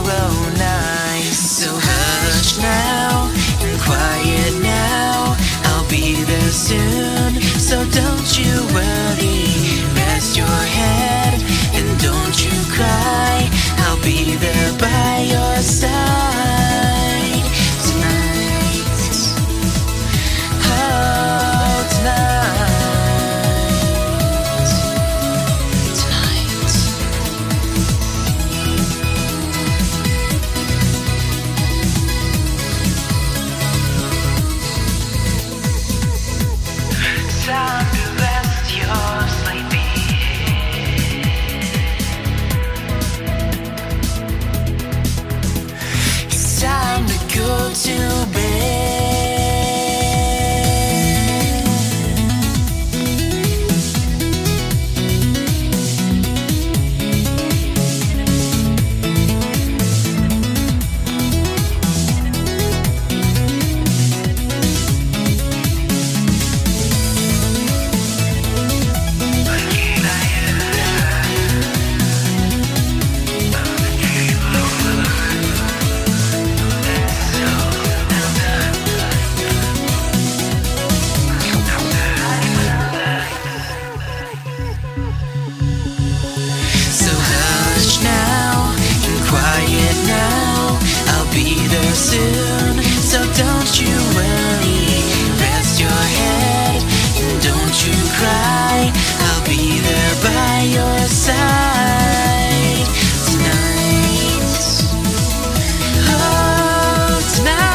tomorrow night. So hush now and quiet now, I'll be there soon, so don't you worry. Rest your head and don't you cry, I'll be there by your side tonight. Oh, tonight. Tonight. Time to rest your sleepy head. It's time to go to bed. So hush now and quiet now, I'll be there soon, so don't you worry. Rest your head and don't you cry, I'll be there by your side tonight. Oh, tonight.